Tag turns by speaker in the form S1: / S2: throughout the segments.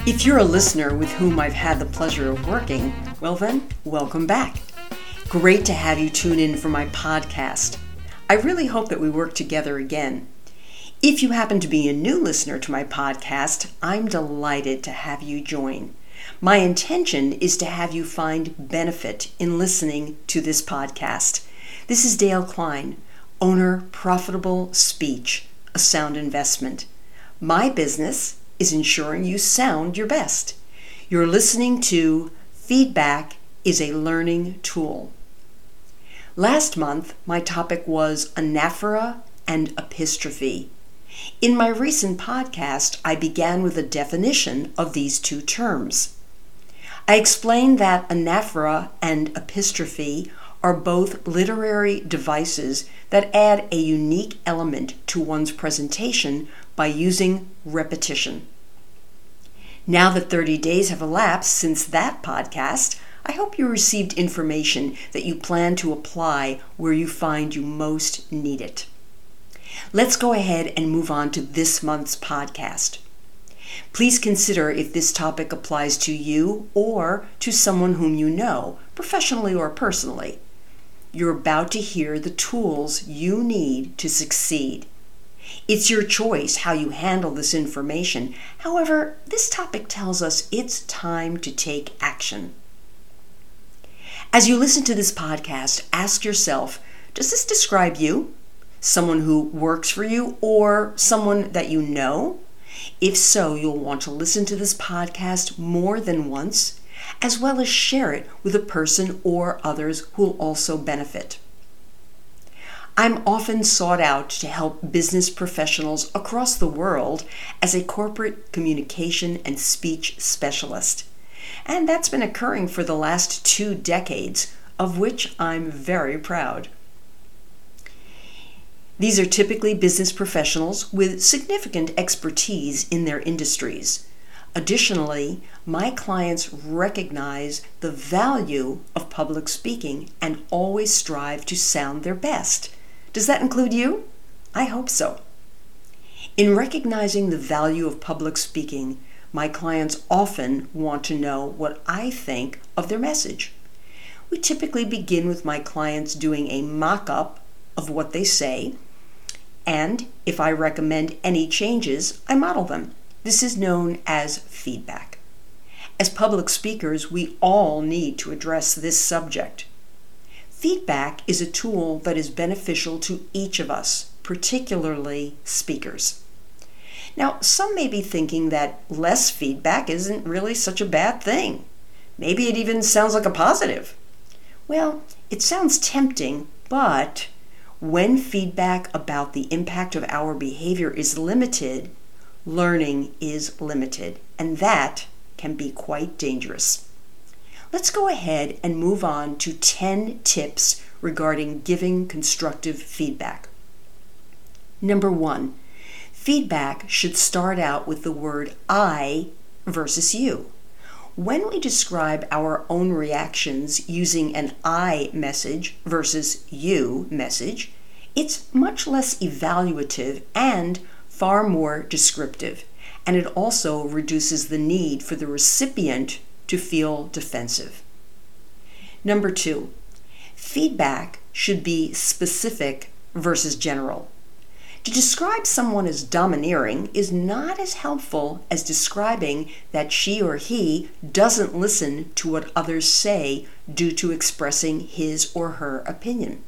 S1: If you're a listener with whom I've had the pleasure of working, well then, welcome back. Great to have you tune in for my podcast. I really hope that we work together again. If you happen to be a new listener to my podcast, I'm delighted to have you join. My intention is to have you find benefit in listening to this podcast. This is Dale Klein, owner Profitable Speech, a sound investment. My business is ensuring you sound your best. You're listening to Feedback is a Learning Tool. Last month, my topic was anaphora and epistrophe. In my recent podcast, I began with a definition of these two terms. I explained that anaphora and epistrophe are both literary devices that add a unique element to one's presentation by using repetition. Now that 30 days have elapsed since that podcast, I hope you received information that you plan to apply where you find you most need it. Let's go ahead and move on to this month's podcast. Please consider if this topic applies to you or to someone whom you know, professionally or personally. You're about to hear the tools you need to succeed. It's your choice how you handle this information. However, this topic tells us it's time to take action. As you listen to this podcast, ask yourself, does this describe you? Someone who works for you or someone that you know? If so, you'll want to listen to this podcast more than once, as well as share it with a person or others who will also benefit. I'm often sought out to help business professionals across the world as a corporate communication and speech specialist. And that's been occurring for the last 2 decades, of which I'm very proud. These are typically business professionals with significant expertise in their industries. Additionally, my clients recognize the value of public speaking and always strive to sound their best. Does that include you? I hope so. In recognizing the value of public speaking, my clients often want to know what I think of their message. We typically begin with my clients doing a mock-up of what they say, and if I recommend any changes, I model them. This is known as feedback. As public speakers, we all need to address this subject. Feedback is a tool that is beneficial to each of us, particularly speakers. Now, some may be thinking that less feedback isn't really such a bad thing. Maybe it even sounds like a positive. Well, it sounds tempting, but when feedback about the impact of our behavior is limited, learning is limited, and that can be quite dangerous. Let's go ahead and move on to 10 tips regarding giving constructive feedback. Number 1, feedback should start out with the word I versus you. When we describe our own reactions using an I message versus you message, it's much less evaluative and far more descriptive, and it also reduces the need for the recipient to feel defensive. Number 2, feedback should be specific versus general. To describe someone as domineering is not as helpful as describing that she or he doesn't listen to what others say due to expressing his or her opinion.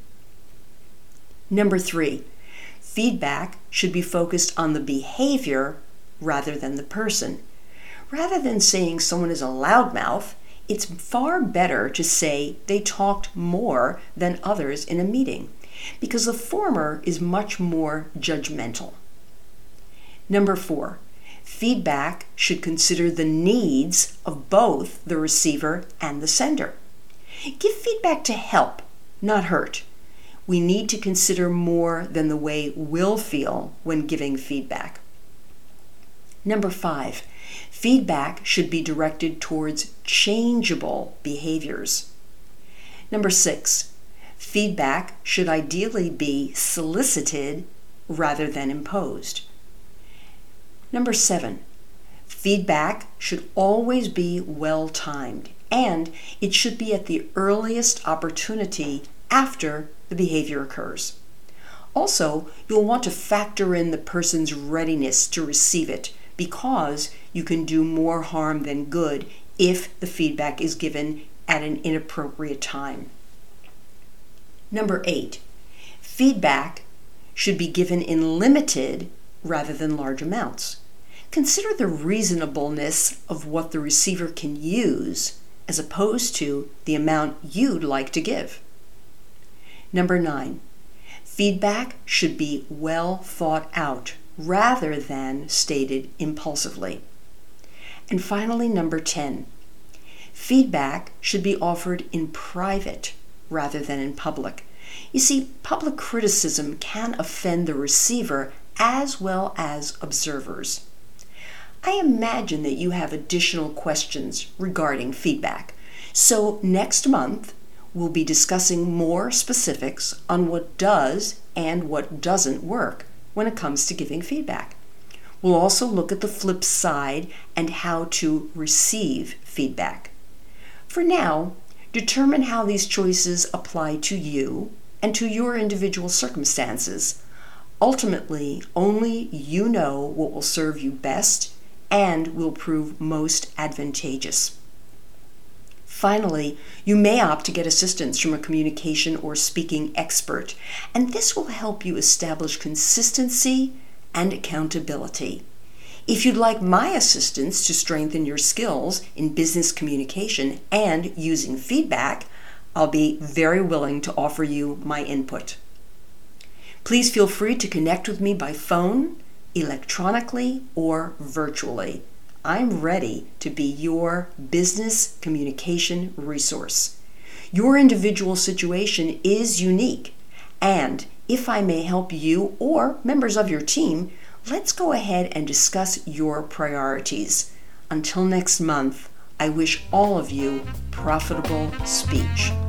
S1: Number 3, feedback should be focused on the behavior rather than the person. Rather than saying someone is a loudmouth, it's far better to say they talked more than others in a meeting, because the former is much more judgmental. Number 4, feedback should consider the needs of both the receiver and the sender. Give feedback to help, not hurt. We need to consider more than the way we'll feel when giving feedback. Number 5, feedback should be directed towards changeable behaviors. Number 6, feedback should ideally be solicited rather than imposed. Number 7, Feedback should always be well-timed, and it should be at the earliest opportunity after the behavior occurs. Also, you'll want to factor in the person's readiness to receive it, because you can do more harm than good if the feedback is given at an inappropriate time. Number 8, feedback should be given in limited rather than large amounts. Consider the reasonableness of what the receiver can use as opposed to the amount you'd like to give. Number 9, feedback should be well thought out rather than stated impulsively. And finally, number 10, feedback should be offered in private rather than in public. You see, public criticism can offend the receiver as well as observers. I imagine that you have additional questions regarding feedback. So next month, we'll be discussing more specifics on what does and what doesn't work when it comes to giving feedback. We'll also look at the flip side and how to receive feedback. For now, determine how these choices apply to you and to your individual circumstances. Ultimately, only you know what will serve you best and will prove most advantageous. Finally, you may opt to get assistance from a communication or speaking expert, and this will help you establish consistency and accountability. If you'd like my assistance to strengthen your skills in business communication and using feedback, I'll be very willing to offer you my input. Please feel free to connect with me by phone, electronically, or virtually. I'm ready to be your business communication resource. Your individual situation is unique, and if I may help you or members of your team, let's go ahead and discuss your priorities. Until next month, I wish all of you profitable speech.